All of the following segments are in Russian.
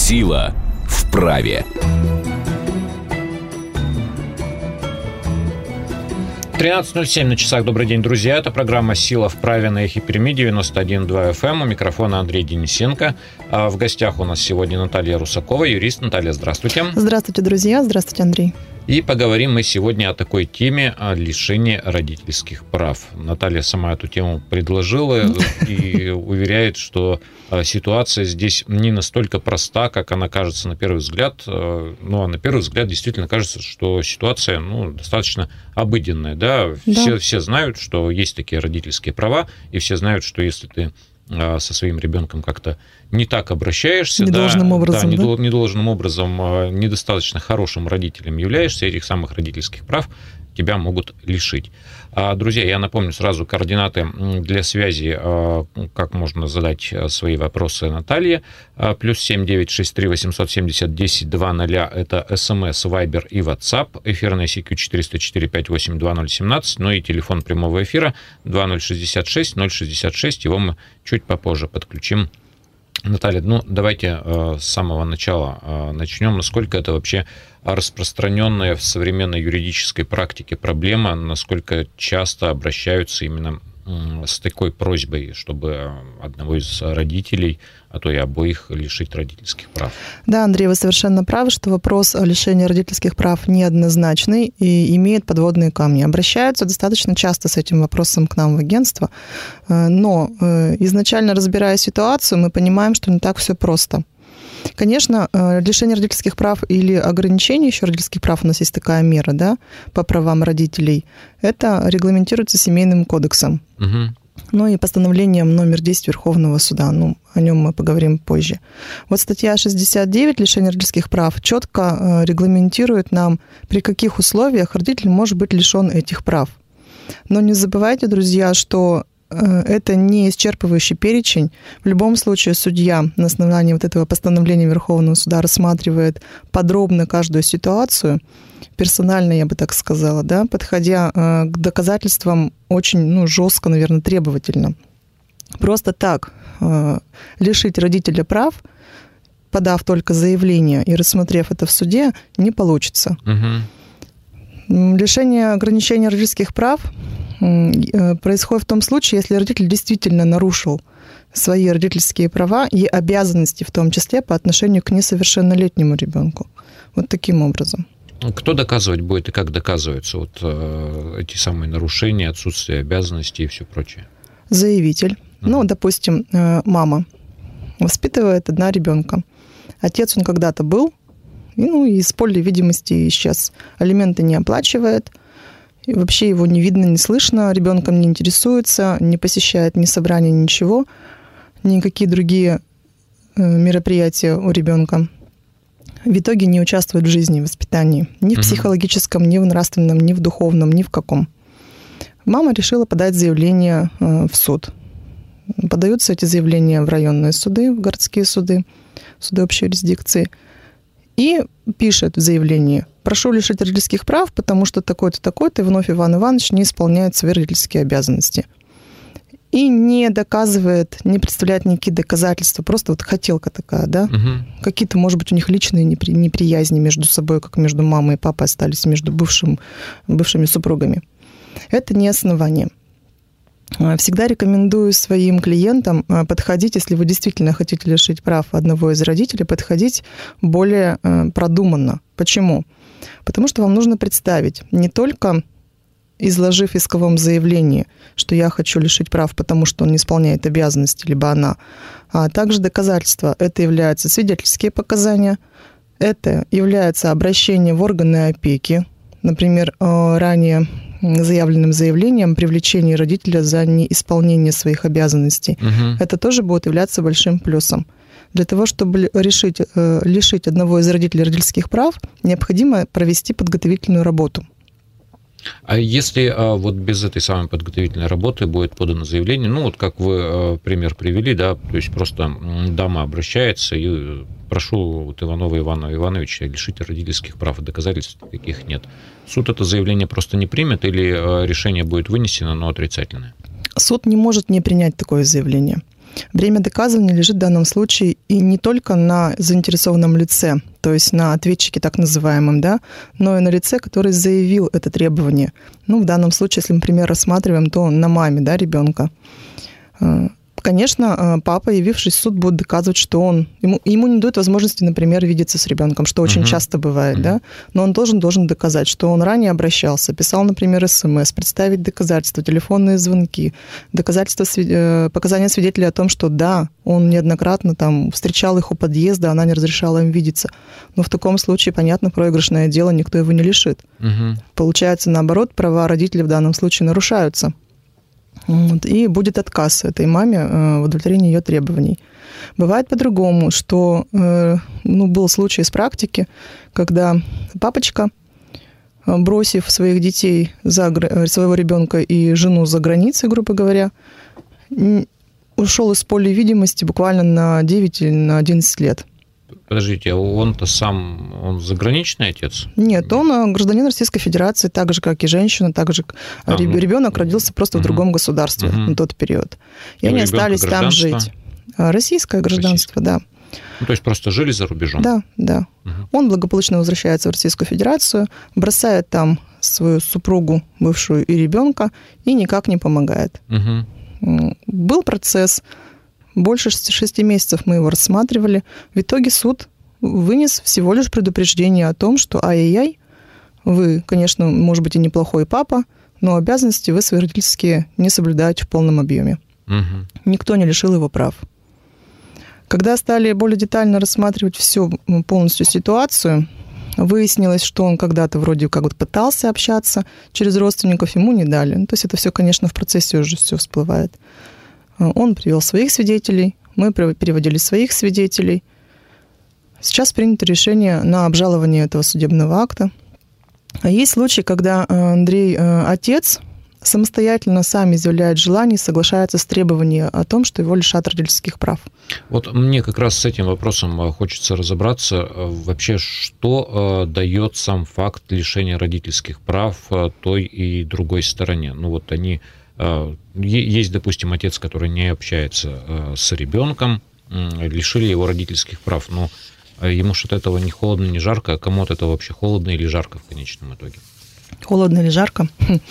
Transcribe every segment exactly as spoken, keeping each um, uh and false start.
Сила в праве. тринадцать ноль семь на часах. Добрый день, друзья. Это программа «Сила в праве» на Эхе Перми, девяносто один и два эф эм. У микрофона Андрей Денисенко. В гостях у нас сегодня Наталья Русакова, юрист. Наталья, здравствуйте. Здравствуйте, друзья. Здравствуйте, Андрей. И поговорим мы сегодня о такой теме, о лишении родительских прав. Наталья сама эту тему предложила и уверяет, что ситуация здесь не настолько проста, как она кажется на первый взгляд. Ну, а на первый взгляд действительно кажется, что ситуация ну, достаточно обыденная. Да? Да. Все, все знают, что есть такие родительские права, и все знают, что если ты со своим ребенком как-то не так обращаешься, недолжным да, образом, да, да? недолжным образом, недостаточно хорошим родителем являешься, этих самых родительских прав тебя могут лишить. Друзья, я напомню сразу координаты для связи, как можно задать свои вопросы Наталье. Плюс семь девять шесть три восемьсот семьдесят десять двадцать это СМС, Вайбер и WhatsApp. Эфирный си кью четыреста четыре пять восемь два ноль семнадцать. Ну и телефон прямого эфира два ноль шестьдесят шесть ноль шестьдесят шесть. Его мы чуть попозже подключим. Наталья, ну давайте э, с самого начала э, начнем. Насколько это вообще распространенная в современной юридической практике проблема, насколько часто обращаются именно э, с такой просьбой, чтобы одного из родителей, а то и обоих, лишить родительских прав? Да, Андрей, вы совершенно правы, что вопрос о лишении родительских прав неоднозначный и имеет подводные камни. Обращаются достаточно часто с этим вопросом к нам в агентство, но изначально разбирая ситуацию, мы понимаем, что не так все просто. Конечно, лишение родительских прав или ограничение еще родительских прав, у нас есть такая мера, да, по правам родителей, это регламентируется Семейным кодексом. Угу. Ну и постановлением номер десять Верховного суда. Ну, о нем мы поговорим позже. Вот статья шестьдесят девять «Лишение родительских прав» четко регламентирует нам, при каких условиях родитель может быть лишен этих прав. Но не забывайте, друзья, что это не исчерпывающий перечень. В любом случае судья на основании вот этого постановления Верховного суда рассматривает подробно каждую ситуацию, персонально, я бы так сказала, да, подходя к доказательствам очень ну, жестко, наверное, требовательно. Просто так лишить родителя прав, подав только заявление и рассмотрев это в суде, не получится. Угу. Лишение ограничения родительских прав происходит в том случае, если родитель действительно нарушил свои родительские права и обязанности, в том числе по отношению к несовершеннолетнему ребенку. Вот таким образом. Кто доказывать будет и как доказываются вот э, эти самые нарушения, отсутствие обязанностей и все прочее? Заявитель. Mm-hmm. Ну, допустим, мама воспитывает одна ребенка. Отец он когда-то был, и, ну, из поля видимости исчез. Алименты не оплачивает. И вообще его не видно, не слышно, ребенком не интересуется, не посещает ни собрания, ничего, никакие другие мероприятия у ребенка. В итоге не участвует в жизни, в воспитании. Ни в психологическом, ни в нравственном, ни в духовном, ни в каком. Мама решила подать заявление в суд. Подаются эти заявления в районные суды, в городские суды, суды общей юрисдикции. И пишет в заявлении: прошу лишить родительских прав, потому что такой-то, такой-то Иванов Иван Иванович не исполняет свои родительские обязанности. И не доказывает, не представляет никакие доказательства, просто вот хотелка такая, да? Угу. Какие-то, может быть, у них личные непри- неприязни между собой, как между мамой и папой остались, между бывшим, бывшими супругами. Это не основание. Всегда рекомендую своим клиентам подходить, если вы действительно хотите лишить прав одного из родителей, подходить более продуманно. Почему? Потому что вам нужно представить, не только изложив в исковом заявлении, что я хочу лишить прав, потому что он не исполняет обязанности, либо она, а также доказательства. Это являются свидетельские показания, это является обращение в органы опеки, например, ранее заявленным заявлением привлечение родителя за неисполнение своих обязанностей. Угу. Это тоже будет являться большим плюсом. Для того, чтобы решить, лишить одного из родителей родительских прав, необходимо провести подготовительную работу. А если вот без этой самой подготовительной работы будет подано заявление, ну вот как вы пример привели, да, то есть просто дама обращается и прошу вот Иванова Ивана Ивановича лишить родительских прав, и доказательств таких нет. Суд это заявление просто не примет или решение будет вынесено, но отрицательное? Суд не может не принять такое заявление. Бремя доказывания лежит в данном случае и не только на заинтересованном лице, то есть на ответчике так называемом, да, но и на лице, который заявил это требование. Ну, в данном случае, если, например, рассматриваем, то на маме, да, ребенка. Конечно, папа, явившись в суд, будет доказывать, что он... Ему, ему не дают возможности, например, видеться с ребенком, что очень uh-huh. часто бывает, uh-huh. да? Но он должен, должен доказать, что он ранее обращался, писал, например, СМС, представить доказательства, телефонные звонки, доказательства, показания свидетелей о том, что да, он неоднократно там встречал их у подъезда, она не разрешала им видеться. Но в таком случае, понятно, проигрышное дело, никто его не лишит. Uh-huh. Получается, наоборот, права родителей в данном случае нарушаются. Вот, и будет отказ этой маме в удовлетворении ее требований. Бывает по-другому, что ну, был случай из практики, когда папочка, бросив своих детей, за, своего ребенка и жену за границей, грубо говоря, ушел из поля видимости буквально на девять или на одиннадцать лет. Подождите, а он-то сам, он заграничный отец? Нет, он гражданин Российской Федерации, так же, как и женщина, так же, а, ребенок ну, родился просто угу. в другом государстве угу. на тот период. И они остались там жить. Российское гражданство, Российское. Да. Ну, то есть просто жили за рубежом? Да, да. Угу. Он благополучно возвращается в Российскую Федерацию, бросает там свою супругу, бывшую, и ребенка, и никак не помогает. Угу. Был процесс... Больше шести месяцев мы его рассматривали. В итоге суд вынес всего лишь предупреждение о том, что ай-яй-яй, вы, конечно, может быть, и неплохой папа, но обязанности вы свои родительские не соблюдаете в полном объеме. Угу. Никто не лишил его прав. Когда стали более детально рассматривать всю полностью ситуацию, выяснилось, что он когда-то вроде как вот пытался общаться через родственников, ему не дали. Ну, то есть это все, конечно, в процессе уже все всплывает. Он привел своих свидетелей, мы переводили своих свидетелей. Сейчас принято решение на обжалование этого судебного акта. А есть случаи, когда Андрей, отец, самостоятельно сам изъявляет желание и соглашается с требованием о том, что его лишат родительских прав. Вот мне как раз с этим вопросом хочется разобраться. Вообще, что дает сам факт лишения родительских прав той и другой стороне? Ну вот они... Есть, допустим, отец, который не общается с ребенком, лишили его родительских прав, но ему что-то от этого не холодно, не жарко, а кому от этого вообще холодно или жарко в конечном итоге? Холодно или жарко?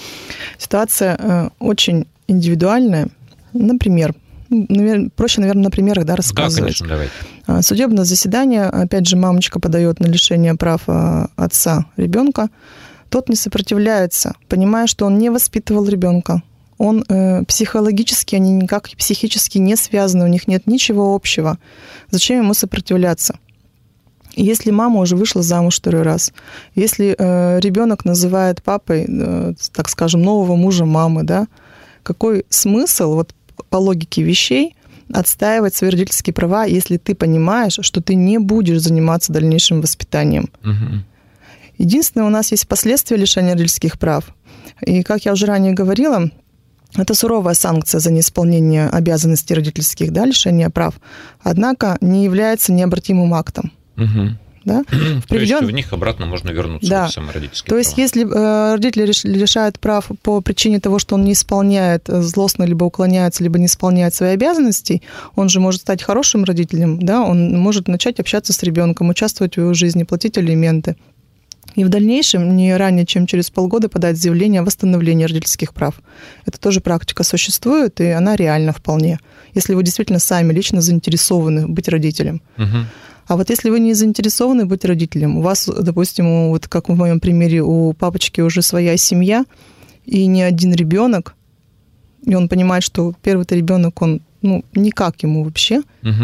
Ситуация очень индивидуальная. Например, проще, наверное, на примерах, да, рассказывать. Да, конечно, давай. Судебное заседание, опять же, мамочка подает на лишение прав отца ребенка. Тот не сопротивляется, понимая, что он не воспитывал ребенка. Он э, психологически, они никак психически не связаны, у них нет ничего общего. Зачем ему сопротивляться? Если мама уже вышла замуж второй раз, если э, ребенок называет папой, э, так скажем, нового мужа мамы, да, какой смысл вот, по логике вещей отстаивать свои родительские права, если ты понимаешь, что ты не будешь заниматься дальнейшим воспитанием? Угу. Единственное, у нас есть последствия лишения родительских прав. И, как я уже ранее говорила, это суровая санкция за неисполнение обязанностей родительских, да, лишение прав, однако не является необратимым актом. Угу. Да? В приведен... То есть в них обратно можно вернуться, да. в самые родительские То права. есть если э, родители лишают прав по причине того, что он не исполняет, злостно либо уклоняется, либо не исполняет свои обязанности, он же может стать хорошим родителем, да? Он может начать общаться с ребенком, участвовать в его жизни, платить алименты. И в дальнейшем, не ранее, чем через полгода, подать заявление о восстановлении родительских прав. Это тоже практика существует, и она реальна вполне, если вы действительно сами лично заинтересованы быть родителем. Угу. А вот если вы не заинтересованы быть родителем, у вас, допустим, вот как в моем примере, у папочки уже своя семья, и не один ребенок, и он понимает, что первый-то ребенок, он ну, никак ему вообще, угу.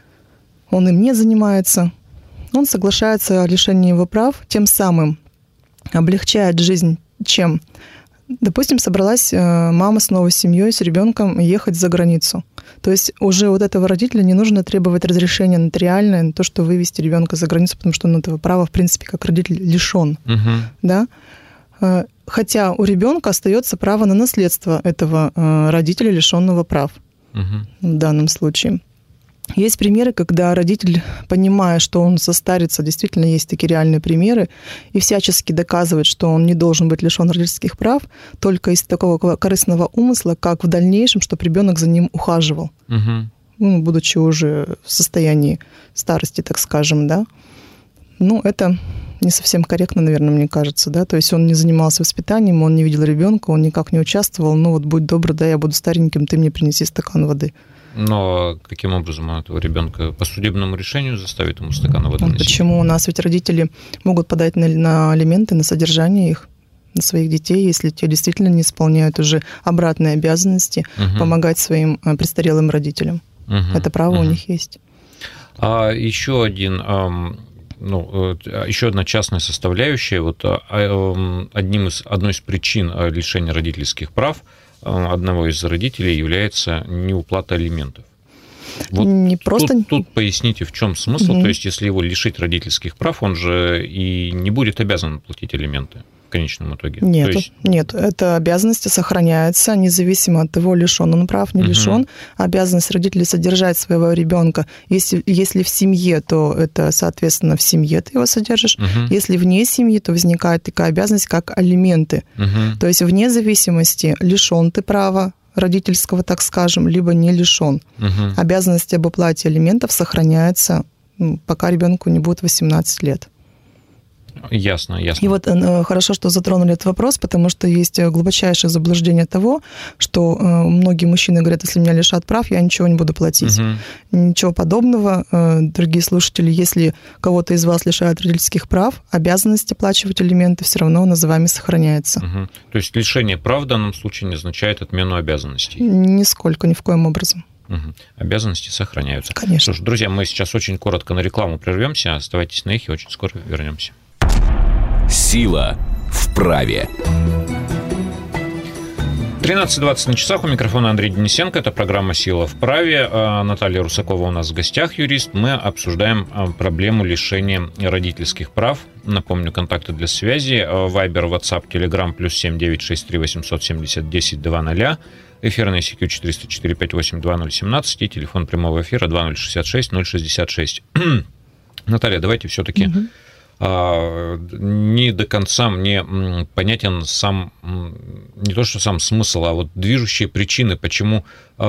он им не занимается, он соглашается о лишении его прав, тем самым облегчает жизнь, чем, допустим, собралась мама с новой семьей, с ребенком ехать за границу. То есть уже вот этого родителя не нужно требовать разрешения нотариальное на то, что вывести ребенка за границу, потому что он этого права, в принципе, как родитель лишен. Угу. Да? Хотя у ребенка остается право на наследство этого родителя, лишенного прав угу. в данном случае. Есть примеры, когда родитель, понимая, что он состарится, действительно есть такие реальные примеры, и всячески доказывает, что он не должен быть лишен родительских прав, только из такого корыстного умысла, как в дальнейшем, чтобы ребенок за ним ухаживал. Угу. ну, будучи уже в состоянии старости, так скажем, да. Ну, это не совсем корректно, наверное, мне кажется, да, то есть он не занимался воспитанием, он не видел ребенка, он никак не участвовал, ну вот будь добр, да, я буду стареньким, ты мне принеси стакан воды. Но каким образом он этого ребенка по судебному решению заставит ему стакан воды носить? Почему? У нас ведь родители могут подать на, на алименты, на содержание их, на своих детей, если те действительно не исполняют уже обратные обязанности угу. помогать своим престарелым родителям. Угу. Это право угу. у них есть. А еще один... Ну, еще одна частная составляющая. Вот одним из, одной из причин лишения родительских прав одного из родителей является неуплата алиментов. Вот не просто... тут, тут поясните, в чем смысл. Угу. То есть, если его лишить родительских прав, он же и не будет обязан платить алименты в конечном итоге. Нет, есть... нет, эта обязанность сохраняется, независимо от того, лишен он прав, не лишен. Угу. Обязанность родителей содержать своего ребенка. Если, если в семье, то это, соответственно, в семье ты его содержишь. Угу. Если вне семьи, то возникает такая обязанность, как алименты. Угу. То есть, вне зависимости, лишен ты права родительского, так скажем, либо не лишен. Угу. Обязанность об оплате алиментов сохраняется, пока ребенку не будет восемнадцать лет. Ясно, ясно. И вот хорошо, что затронули этот вопрос, потому что есть глубочайшее заблуждение того, что многие мужчины говорят, если меня лишат прав, я ничего не буду платить. Угу. Ничего подобного. Дорогие слушатели, если кого-то из вас лишают родительских прав, обязанность оплачивать алименты все равно за вами сохраняется. Угу. То есть лишение прав в данном случае не означает отмену обязанностей? Нисколько, ни в коем образом. Угу. Обязанности сохраняются. Конечно. Слушай, друзья, мы сейчас очень коротко на рекламу прервемся. Оставайтесь на эхе, очень скоро вернемся. Сила в праве. тринадцать двадцать на часах. У микрофона Андрей Денисенко. Это программа «Сила в праве». Наталья Русакова у нас в гостях, юрист. Мы обсуждаем проблему лишения родительских прав. Напомню, контакты для связи. Вайбер, WhatsApp, Telegram, плюс семь девять шесть три восемьсот семьдесят десять два ноль. Эфирный си кью четыреста четыре пять восемь два ноль семнадцать. И телефон прямого эфира два ноль шестьдесят шесть ноль шестьдесят шесть. Наталья, давайте все-таки... Угу. Не до конца мне понятен сам, не то что сам смысл, а вот движущие причины, почему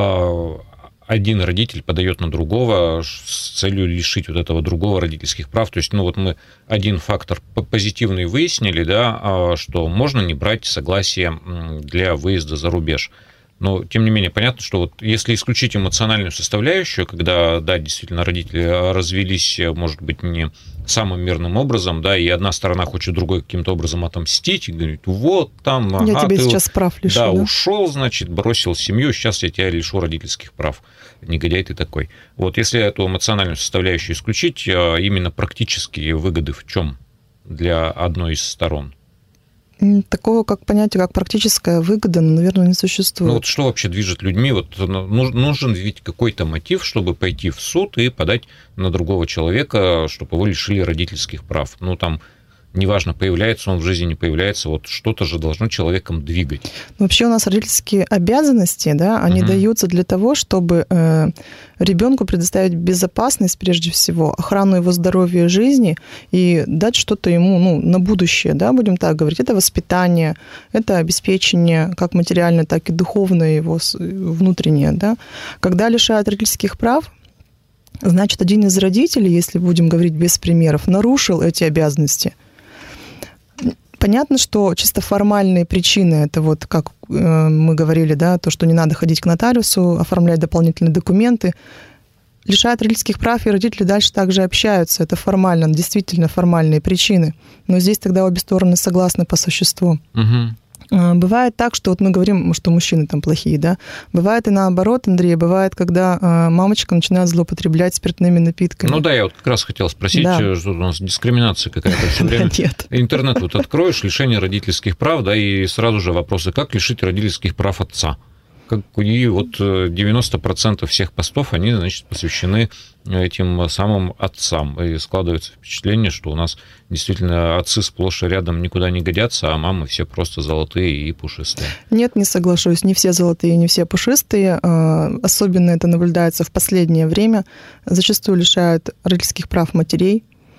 один родитель подает на другого с целью лишить вот этого другого родительских прав. То есть, ну вот мы один фактор позитивный выяснили, да, что можно не брать согласие для выезда за рубеж. Но, тем не менее, понятно, что вот если исключить эмоциональную составляющую, когда, да, действительно, родители развелись, может быть, не самым мирным образом, да, и одна сторона хочет другой каким-то образом отомстить, и говорит, вот там... Я ага, тебе ты сейчас прав лишу, да, да? ушел, значит, бросил семью, сейчас я тебя лишу родительских прав. Негодяй ты такой. Вот если эту эмоциональную составляющую исключить, именно практические выгоды в чем для одной из сторон? Такого как понятия, как практическая выгода, ну, наверное, не существует. Ну вот что вообще движет людьми? Вот нужен ведь какой-то мотив, чтобы пойти в суд и подать на другого человека, чтобы его лишили родительских прав. Ну там, неважно, появляется он в жизни, не появляется, вот что-то же должно человеком двигать. Вообще у нас родительские обязанности, да, они угу. даются для того, чтобы э, ребенку предоставить безопасность, прежде всего, охрану его здоровья и жизни и дать что-то ему, ну, на будущее, да, будем так говорить. Это воспитание, это обеспечение как материальное, так и духовное его внутреннее, да. Когда лишают родительских прав, значит, один из родителей, если будем говорить без примеров, нарушил эти обязанности. Понятно, что чисто формальные причины, это вот, как мы говорили, да, то, что не надо ходить к нотариусу, оформлять дополнительные документы, лишают родительских прав, и родители дальше также общаются. Это формально, действительно формальные причины. Но здесь тогда обе стороны согласны по существу. Угу. Бывает так, что вот мы говорим, что мужчины там плохие, да. Бывает и наоборот, Андрей, бывает, когда мамочка начинает злоупотреблять спиртными напитками. Ну да, я вот как раз хотел спросить, да. Что у нас дискриминация какая-то все время. Нет. Интернет вот откроешь, лишение родительских прав, да, и сразу же вопросы, как лишить родительских прав отца? И вот девяносто процентов всех постов, они, значит, посвящены этим самым отцам. И складывается впечатление, что у нас действительно отцы сплошь и рядом никуда не годятся, а мамы все просто золотые и пушистые. Нет, не соглашусь. Не все золотые, не все пушистые. Особенно это наблюдается в последнее время. Зачастую лишают родительских прав матерей.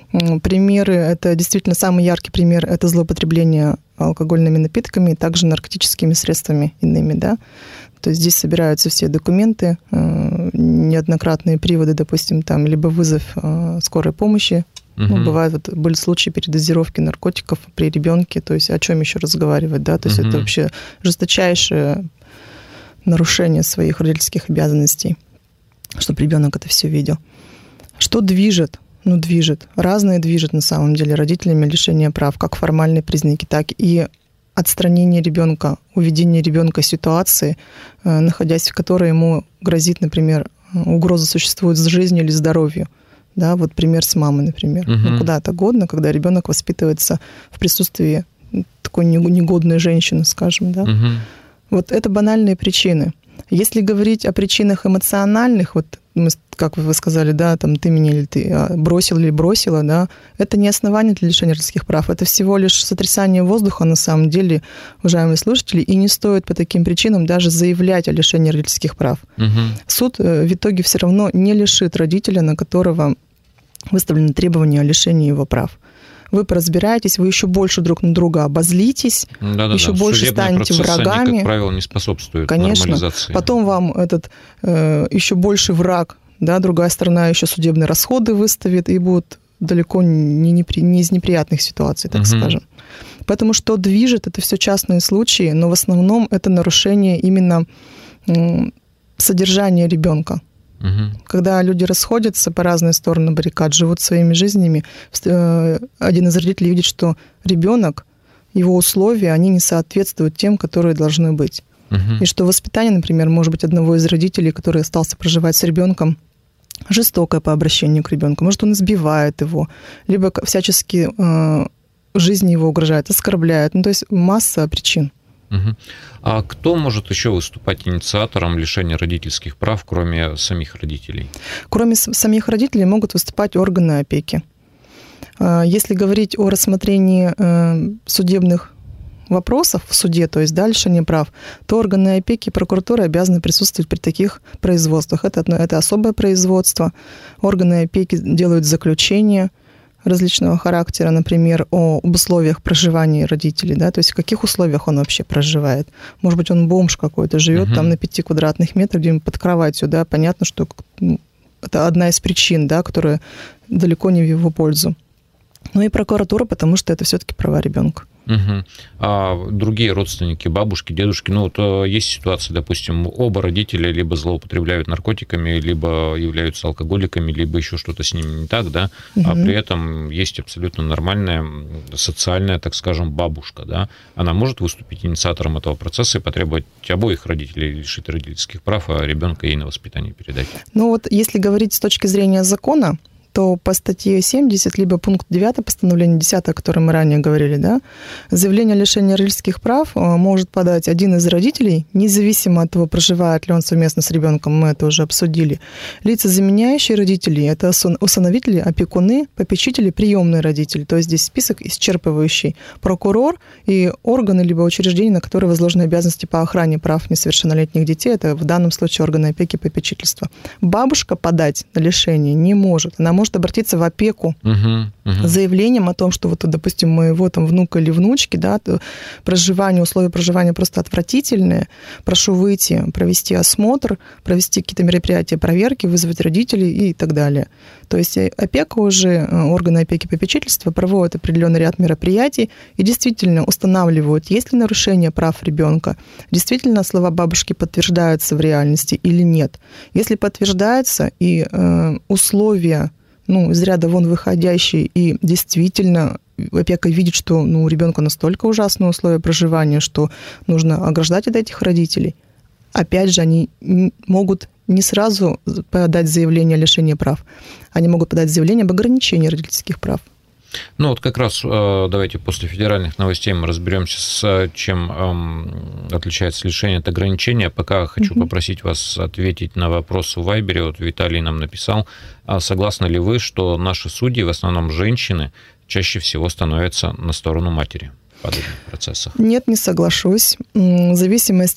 Примеры, это действительно самый яркий пример, это злоупотребление алкогольными напитками и также наркотическими средствами иными, да. То есть здесь собираются все документы, неоднократные приводы, допустим, там, либо вызов скорой помощи. Угу. Ну, бывают, вот, были случаи передозировки наркотиков при ребенке, то есть о чем еще разговаривать, да, то есть угу. это вообще жесточайшее нарушение своих родительских обязанностей, чтобы ребенок это все видел. Что движет? Ну, движет. Разные движет на самом деле родителями лишение прав, как формальные признаки, так и отстранение ребенка, уведение ребенка из ситуации, находясь в которой ему грозит, например, угроза существует с жизнью или здоровью. Да, вот пример с мамой, например. Угу. Ну, куда-то годно, когда ребенок воспитывается в присутствии такой негодной женщины, скажем, да. Угу. Вот это банальные причины. Если говорить о причинах эмоциональных, вот мы, как вы сказали, да, там ты меня или ты бросил или бросила, да, это не основание для лишения родительских прав, это всего лишь сотрясание воздуха на самом деле, уважаемые слушатели, и не стоит по таким причинам даже заявлять о лишении родительских прав. Угу. Суд в итоге все равно не лишит родителя, на которого выставлены требования о лишении его прав. Вы поразбираетесь, вы еще больше друг на друга обозлитесь, да-да-да. еще больше Судебные станете врагами. Они, как правило, не способствуют Конечно. Нормализации. Потом вам этот э, еще больше враг, да, другая сторона еще судебные расходы выставит и будут далеко не, не, не из неприятных ситуаций, так угу. скажем. Поэтому что движет, это все частные случаи, но в основном это нарушение именно э, содержания ребенка. Угу. Когда люди расходятся по разные стороны баррикад, живут своими жизнями, один из родителей видит, что ребенок, его условия, они не соответствуют тем, которые должны быть. Угу. И что воспитание, например, может быть одного из родителей, который остался проживать с ребенком, жестокое по обращению к ребенку. Может, он избивает его, либо всячески э, жизни его угрожает, оскорбляет. Ну, то есть масса причин. Угу. А кто может еще выступать инициатором лишения родительских прав, кроме самих родителей? Кроме самих родителей могут выступать органы опеки. Если говорить о рассмотрении судебных вопросов в суде, то есть да, лишение прав, то органы опеки и прокуратура обязаны присутствовать при таких производствах. Это, это особое производство. Органы опеки делают заключения различного характера, например, о, об условиях проживания родителей, да, то есть в каких условиях он вообще проживает. Может быть, он бомж какой-то, живет uh-huh. там на пяти квадратных метрах, где-нибудь под кроватью, да, понятно, что это одна из причин, да, которая далеко не в его пользу. Ну и прокуратура, потому что это все-таки права ребенка. Угу. А другие родственники, бабушки, дедушки, ну, вот есть ситуация, допустим, оба родителя либо злоупотребляют наркотиками, либо являются алкоголиками, либо еще что-то с ними не так, да, угу. а при этом есть абсолютно нормальная социальная, так скажем, бабушка, да, она может выступить инициатором этого процесса и потребовать обоих родителей лишить родительских прав, а ребенка ей на воспитание передать. Ну вот если говорить с точки зрения закона, то по статье семьдесят, либо пункт девятый постановления десятого, о котором мы ранее говорили, да, заявление о лишении родительских прав может подать один из родителей, независимо от того, проживает ли он совместно с ребенком, мы это уже обсудили. Лица, заменяющие родителей, это усыновители, опекуны, попечители, приемные родители. То есть здесь список исчерпывающий. Прокурор и органы, либо учреждения, на которые возложены обязанности по охране прав несовершеннолетних детей, это в данном случае органы опеки и попечительства. Бабушка подать на лишение не может. Она может обратиться в опеку uh-huh, uh-huh. с заявлением о том, что, вот, допустим, моего там внука или внучки, да, проживание, условия проживания просто отвратительные, прошу выйти, провести осмотр, провести какие-то мероприятия, проверки, вызвать родителей и так далее. То есть опека уже, органы опеки и попечительства проводят определенный ряд мероприятий и действительно устанавливают, есть ли нарушение прав ребенка, действительно слова бабушки подтверждаются в реальности или нет. Если подтверждается и э, условия, ну, из ряда вон выходящие, и действительно опека видит, что ну, у ребенка настолько ужасные условия проживания, что нужно ограждать от этих родителей. Опять же, они могут не сразу подать заявление о лишении прав, они могут подать заявление об ограничении родительских прав. Ну вот как раз давайте после федеральных новостей мы разберемся, с чем отличается лишение от ограничения. Пока хочу угу. попросить вас ответить на вопрос в Вайбере. Вот Виталий нам написал, согласны ли вы, что наши судьи, в основном женщины, чаще всего становятся на сторону матери в подобных процессах? Нет, не соглашусь. В зависимости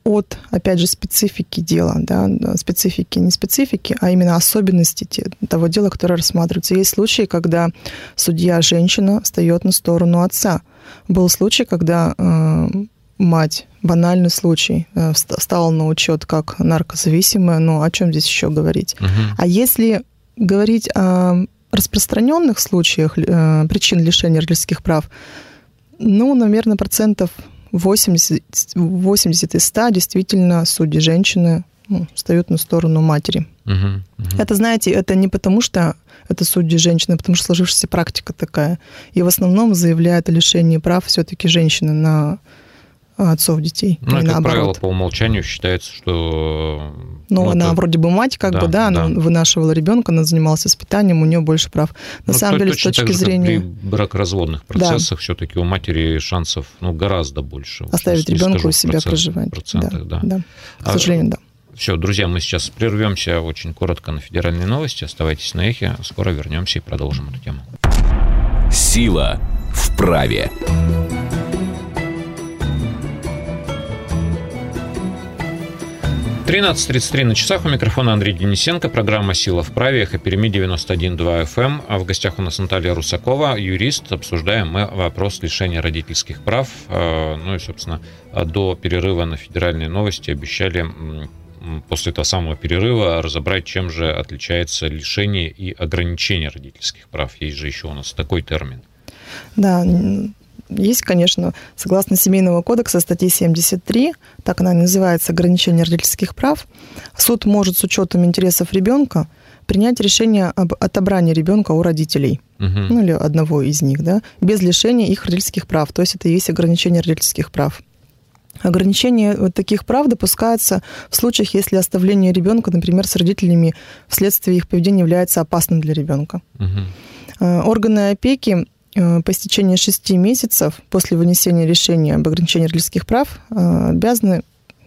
от, опять же, специфики дела, да, специфики, не специфики, а именно особенности того дела, которое рассматривается. Есть случаи, когда судья женщина встает на сторону отца. Был случай, когда э, мать, банальный случай, э, встала на учет как наркозависимая, ну о чем здесь еще говорить? Угу. А если говорить о распространенных случаях э, причин лишения родительских прав, ну, наверное, процентов восемьдесят, восемьдесят из ста действительно судьи женщины ну, встают на сторону матери. Uh-huh, uh-huh. Это, знаете, это не потому, что это судьи женщины, а потому что сложившаяся практика такая. И в основном заявляют о лишении прав все-таки женщины на отцов детей. Ну, как наоборот. правило, по умолчанию считается, что... Ну, ну она это... вроде бы мать, как да, бы, да, да, она вынашивала ребенка, она занималась воспитанием, у нее больше прав. На ну, самом деле, с точки так же, зрения... Как при бракоразводных процессах да. все-таки у матери шансов ну, гораздо больше. Оставить ребенка у себя проживать. Да, да. Да. К сожалению, а, да. Все, друзья, мы сейчас прервемся очень коротко на федеральные новости. Оставайтесь на эхе, скоро вернемся и продолжим эту тему. Сила в праве. тринадцать тридцать три на часах. У микрофона Андрей Денисенко. Программа «Сила в праве». Эхо Перми девяносто один и два эф эм. А в гостях у нас Наталья Русакова, юрист. Обсуждаем мы вопрос лишения родительских прав. Ну и, собственно, до перерыва на федеральные новости обещали после этого самого перерыва разобрать, чем же отличается лишение и ограничение родительских прав. Есть же еще у нас такой термин. Да, есть, конечно, согласно Семейного кодекса статьи семьдесят три, так она называется, ограничение родительских прав, суд может с учетом интересов ребенка принять решение об отобрании ребенка у родителей, угу. ну или одного из них, да, без лишения их родительских прав. То есть это и есть ограничение родительских прав. Ограничение вот таких прав допускается в случаях, если оставление ребенка, например, с родителями вследствие их поведения является опасным для ребенка. Угу. Органы опеки по истечении шести месяцев после вынесения решения об ограничении родительских прав обязаны...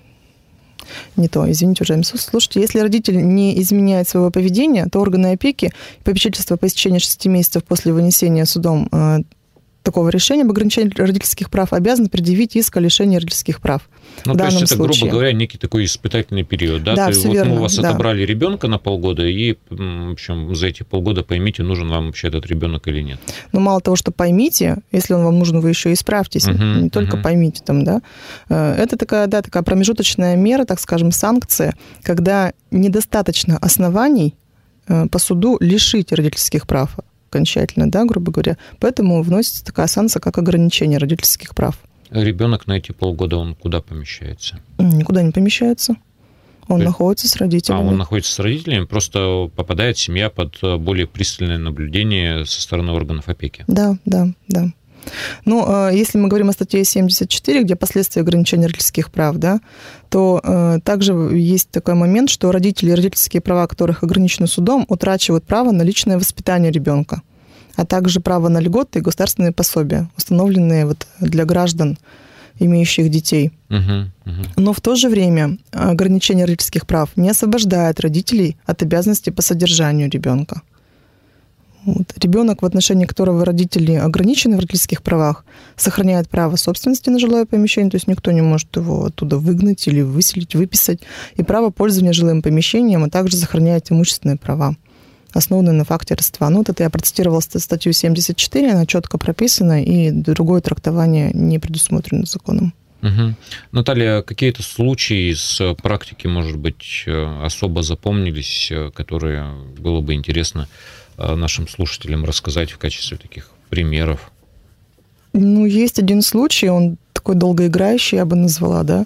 Не то, извините, уважаемые слушатели. Если родитель не изменяет своего поведения, то органы опеки и попечительства по истечении шести месяцев после вынесения судом такого решения об ограничении родительских прав обязаны предъявить иск о лишении родительских прав. Ну, то есть это, случае. грубо говоря, некий такой испытательный период, да? Да, Ты, все вот верно, мы у вас да. отобрали ребенка на полгода, и, в общем, за эти полгода поймите, нужен вам вообще этот ребенок или нет. Ну, мало того, что поймите, если он вам нужен, вы еще и исправьтесь, uh-huh, не только uh-huh. поймите там, да. Это такая, да, такая промежуточная мера, так скажем, санкция, когда недостаточно оснований по суду лишить родительских прав окончательно, да, грубо говоря. Поэтому вносится такая санкция, как ограничение родительских прав. Ребенок на эти полгода, он куда помещается? Никуда не помещается. Он есть... находится с родителями. А, он находится с родителями, просто попадает семья под более пристальное наблюдение со стороны органов опеки. Да, да, да. Ну, если мы говорим о статье семьдесят четыре, где последствия ограничения родительских прав, да, то э, также есть такой момент, что родители и родительские права, которых ограничены судом, утрачивают право на личное воспитание ребенка, а также право на льготы и государственные пособия, установленные вот для граждан, имеющих детей. Uh-huh, uh-huh. Но в то же время ограничение родительских прав не освобождает родителей от обязанностей по содержанию ребенка. Вот. Ребенок, в отношении которого родители ограничены в родительских правах, сохраняет право собственности на жилое помещение, то есть никто не может его оттуда выгнать или выселить, выписать, и право пользования жилым помещением, а также сохраняет имущественные права, основанные на факте родства. Ну, вот это я процитировала статью семьдесят четыре, она четко прописана, и другое трактование не предусмотрено законом. Угу. Наталья, какие-то случаи из практики, может быть, особо запомнились, которые было бы интересно нашим слушателям рассказать в качестве таких примеров? Ну, есть один случай, он такой долгоиграющий, я бы назвала, да.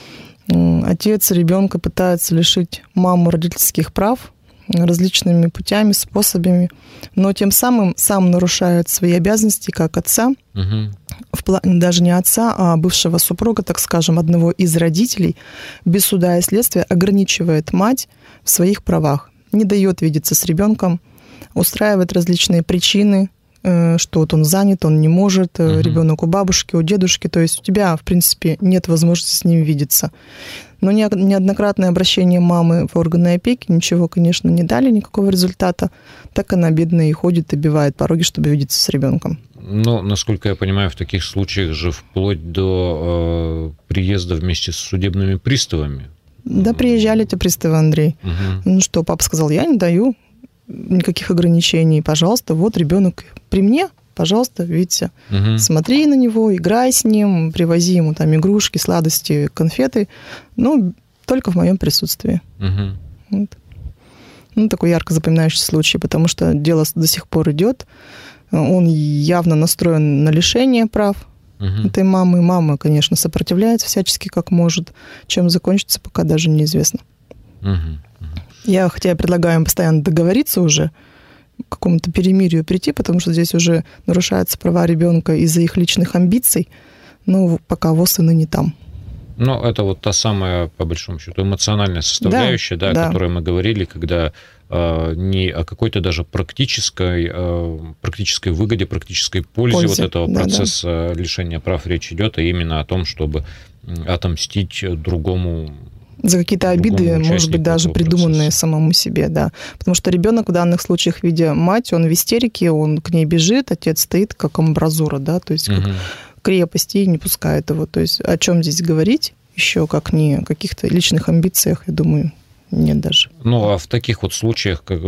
Отец ребенка пытается лишить маму родительских прав различными путями, способами, но тем самым сам нарушает свои обязанности как отца, угу. в плане даже не отца, а бывшего супруга, так скажем, одного из родителей, без суда и следствия ограничивает мать в своих правах, не дает видеться с ребенком, устраивает различные причины, что вот он занят, он не может, uh-huh. ребенок у бабушки, у дедушки, то есть у тебя, в принципе, нет возможности с ним видеться. Но неоднократное обращение мамы в органы опеки ничего, конечно, не дали, никакого результата. Так она, бедная, и ходит, и бивает пороги, чтобы видеться с ребенком. Ну, насколько я понимаю, в таких случаях же вплоть до э, приезда вместе с судебными приставами. Да, приезжали эти приставы, Андрей. Угу. Ну что, папа сказал, я не даю никаких ограничений, пожалуйста, вот ребенок при мне, пожалуйста, видите, угу. смотри на него, играй с ним, привози ему там игрушки, сладости, конфеты, ну, только в моем присутствии. Угу. Вот. Ну, такой ярко запоминающийся случай, потому что дело до сих пор идет, он явно настроен на лишение прав угу. этой мамы. Мама, конечно, сопротивляется всячески, как может. Чем закончится, пока даже неизвестно. Угу. Угу. Я, хотя я предлагаю им постоянно договориться уже, к какому-то перемирию прийти, потому что здесь уже нарушаются права ребенка из-за их личных амбиций, но пока ВОС и не там. Ну, это вот та самая, по большому счету, эмоциональная составляющая, да, да, да. о которой мы говорили, когда э, не о какой-то даже практической, э, практической выгоде, практической пользе, пользе. вот этого да, процесса да. лишения прав речь идет, а именно о том, чтобы отомстить другому. За какие-то обиды, может быть, даже придуманные процесса. Самому себе, да. Потому что ребенок в данных случаях, видя мать, он в истерике, он к ней бежит, отец стоит как амбразура, да, то есть как угу. крепости и не пускает его. То есть о чем здесь говорить еще, как не о каких-то личных амбициях, я думаю, нет даже. Ну, а в таких вот случаях, как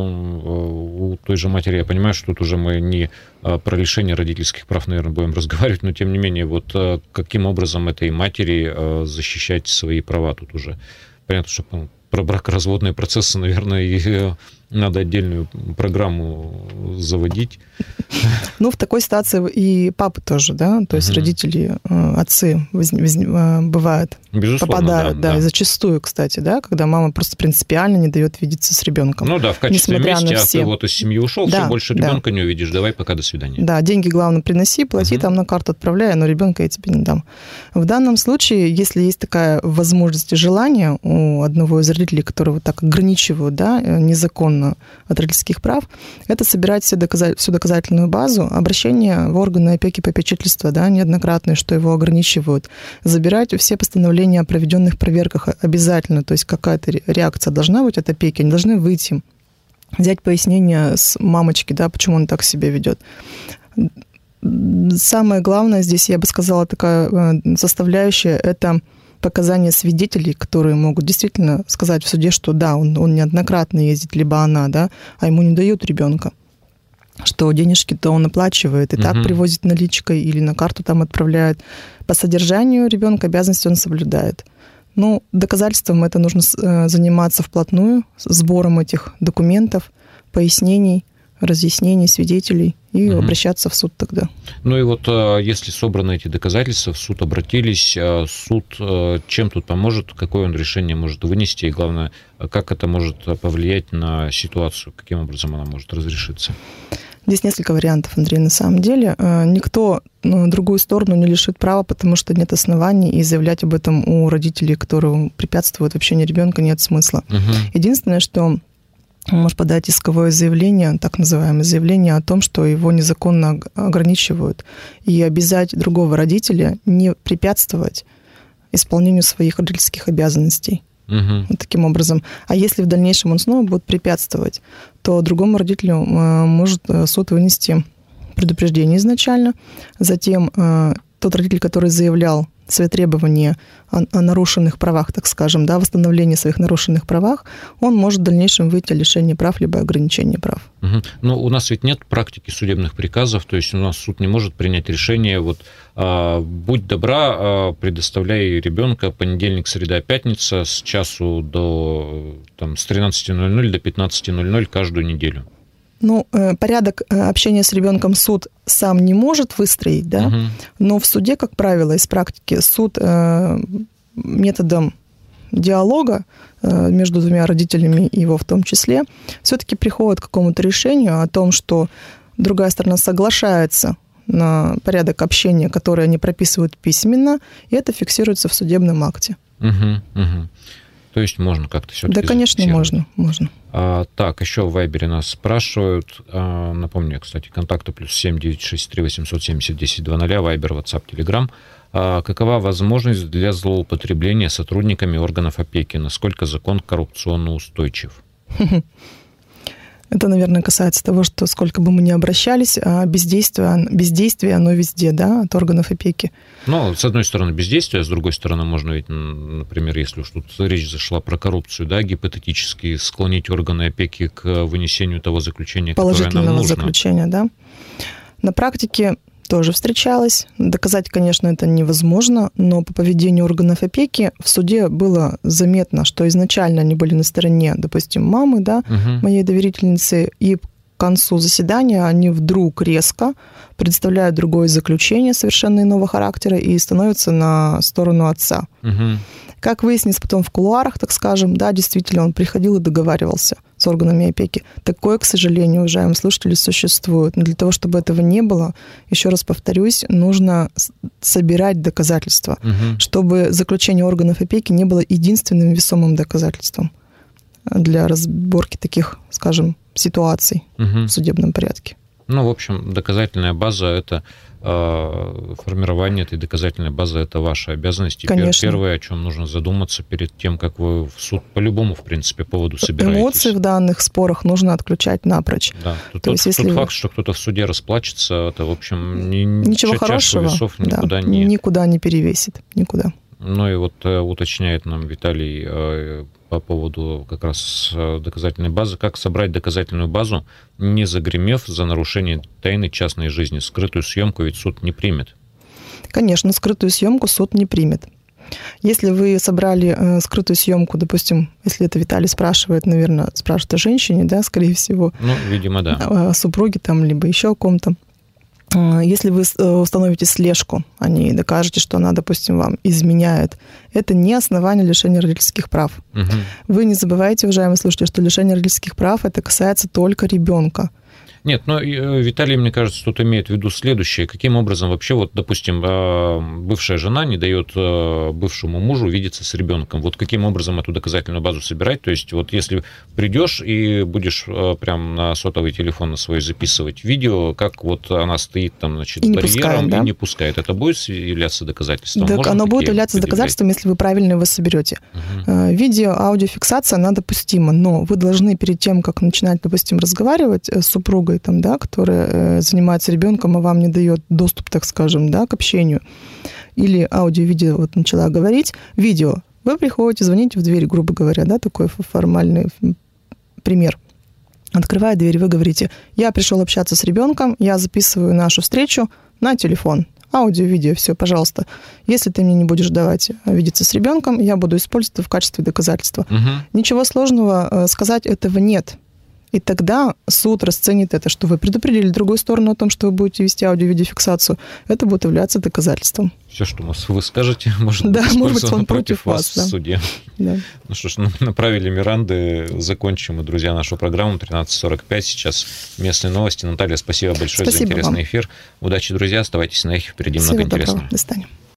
у той же матери, я понимаю, что тут уже мы не про лишение родительских прав, наверное, будем разговаривать, но тем не менее, вот каким образом этой матери защищать свои права тут уже? Понятно, что про бракоразводные процессы, наверное, и надо отдельную программу заводить. Ну, в такой ситуации и папы тоже, да, то есть угу. родители, отцы воз... Воз... бывают, безусловно, попадают, да, да, да, и зачастую, кстати, да, когда мама просто принципиально не дает видеться с ребенком. Ну да, в качестве мести, а ты вот из семьи ушел, да, все, больше ребенка да. не увидишь, давай пока до свидания. Да, деньги, главное, приноси, плати, угу. там на карту отправляй, но ребенка я тебе не дам. В данном случае, если есть такая возможность и желание у одного из родителей, которые вот так ограничивают, да, незаконно от родительских прав, это собирать всю, доказатель, всю доказательную базу, обращение в органы опеки и попечительства, да, неоднократные, что его ограничивают, забирать все постановления о проведенных проверках обязательно, то есть какая-то реакция должна быть от опеки, они должны выйти, взять пояснение с мамочки, да, почему он так себя ведет. Самое главное здесь, я бы сказала, такая составляющая, это показания свидетелей, которые могут действительно сказать в суде, что да, он, он неоднократно ездит, либо она, да, а ему не дают ребенка, что денежки-то он оплачивает, и угу. так привозит наличкой или на карту там отправляет. По содержанию ребенка обязанности он соблюдает. Ну, доказательством это нужно заниматься вплотную, сбором этих документов, пояснений, разъяснений свидетелей и угу. обращаться в суд тогда. Ну и вот если собраны эти доказательства, в суд обратились, суд чем тут поможет, какое он решение может вынести, и главное, как это может повлиять на ситуацию, каким образом она может разрешиться? Здесь несколько вариантов, Андрей, на самом деле. Никто другую сторону не лишит права, потому что нет оснований, и заявлять об этом у родителей, которые препятствуют общению ребенка, нет смысла. Угу. Единственное, что он может подать исковое заявление, так называемое заявление о том, что его незаконно ограничивают, и обязать другого родителя не препятствовать исполнению своих родительских обязанностей. Угу. Вот таким образом. А если в дальнейшем он снова будет препятствовать, то другому родителю может суд вынести предупреждение изначально. Затем тот родитель, который заявлял свои требования о, о нарушенных правах, так скажем, да, восстановлении своих нарушенных правах, он может в дальнейшем выйти о лишении прав либо ограничении прав. Угу. Но у нас ведь нет практики судебных приказов, то есть у нас суд не может принять решение, вот, а, будь добра, а, предоставляй ребенка понедельник, среда, пятница с часу до, там, с тринадцати ноль ноль до пятнадцати ноль ноль каждую неделю. Ну, порядок общения с ребенком суд сам не может выстроить, да, угу. но в суде, как правило, из практики, суд методом диалога между двумя родителями, и его в том числе, все-таки приходит к какому-то решению о том, что другая сторона соглашается на порядок общения, который они прописывают письменно, и это фиксируется в судебном акте. Угу, угу. То есть можно как-то все-таки... Да, конечно, можно, можно. А, так, еще в Вайбере нас спрашивают. А, напомню, кстати, контакты плюс семь девятьсот шестьдесят три восемьсот семьдесят десять двадцать, Вайбер, Ватсап, Телеграм. А, какова возможность для злоупотребления сотрудниками органов опеки? Насколько закон коррупционно устойчив? Это, наверное, касается того, что сколько бы мы ни обращались, а бездействие, бездействие, оно везде, да, от органов опеки. Ну, с одной стороны, бездействие, с другой стороны, можно ведь, например, если уж тут речь зашла про коррупцию, да, гипотетически склонить органы опеки к вынесению того заключения, которое нам нужно. Положительного заключения, да. На практике тоже встречалась. Доказать, конечно, это невозможно, но по поведению органов опеки в суде было заметно, что изначально они были на стороне, допустим, мамы, да, угу. моей доверительницы, и к концу заседания они вдруг резко представляют другое заключение совершенно иного характера и становятся на сторону отца. Угу. Как выяснилось потом в кулуарах, так скажем, да, действительно, он приходил и договаривался с органами опеки. Такое, к сожалению, уважаемые слушатели, существует. Но для того, чтобы этого не было, еще раз повторюсь, нужно собирать доказательства, угу. чтобы заключение органов опеки не было единственным весомым доказательством для разборки таких, скажем, ситуаций угу. в судебном порядке. Ну, в общем, доказательная база – это э, формирование этой доказательной базы – это ваша обязанность. И Конечно. Первое, о чем нужно задуматься перед тем, как вы в суд по любому, в принципе, поводу собираетесь. Эмоции в данных спорах нужно отключать напрочь. Да. Тут, То тот, есть, если тот вы... факт, что кто-то в суде расплачется, это, в общем, ни, ничего хорошего весов никуда, да, не... никуда не перевесит. Никуда. Ну и вот э, уточняет нам Виталий э, по поводу как раз доказательной базы, как собрать доказательную базу, не загремев за нарушение тайны частной жизни. Скрытую съемку ведь суд не примет. Конечно, скрытую съемку суд не примет. Если вы собрали э, скрытую съемку, допустим, если это Виталий спрашивает, наверное, спрашивает о женщине, да, скорее всего. Ну, видимо, да. О супруге там, либо еще о ком-то. Если вы установите слежку о ней, докажете, что она, допустим, вам изменяет, это не основание лишения родительских прав. Угу. Вы не забывайте, уважаемые слушатели, что лишение родительских прав это касается только ребенка. Нет, но Виталий, мне кажется, тут имеет в виду следующее. Каким образом вообще, вот, допустим, бывшая жена не дает бывшему мужу видеться с ребенком. Вот каким образом эту доказательную базу собирать? То есть вот если придешь и будешь прям на сотовый телефон на свой записывать видео, как вот она стоит там, значит, и барьером пускает, да? и не пускает, это будет являться доказательством? Так оно будет являться доказательством, если вы правильно его соберете. Угу. Видео, аудиофиксация, она допустима, но вы должны перед тем, как начинать, допустим, разговаривать с супругой, там, да, которая занимается ребенком, а вам не дает доступ, так скажем, да, к общению, или аудио-видео вот начала говорить, видео, вы приходите, звоните в дверь, грубо говоря, да, такой формальный пример. Открывая дверь, вы говорите: я пришел общаться с ребенком, я записываю нашу встречу на телефон. Аудио, видео, все, пожалуйста. Если ты мне не будешь давать видеться с ребенком, я буду использовать это в качестве доказательства. Угу. Ничего сложного сказать этого нет. И тогда суд расценит это, что вы предупредили другую сторону о том, что вы будете вести аудио-видеофиксацию. Это будет являться доказательством. Все, что вы скажете, может да, быть может использовано быть, против вас, вас в да. суде. Да. Ну что ж, направили Миранды, закончим, друзья, нашу программу тринадцать сорок пять. Сейчас местные новости. Наталья, спасибо большое спасибо за интересный вам. эфир. Удачи, друзья, оставайтесь на эхе, впереди Всего много интересного. Доброго. До свидания.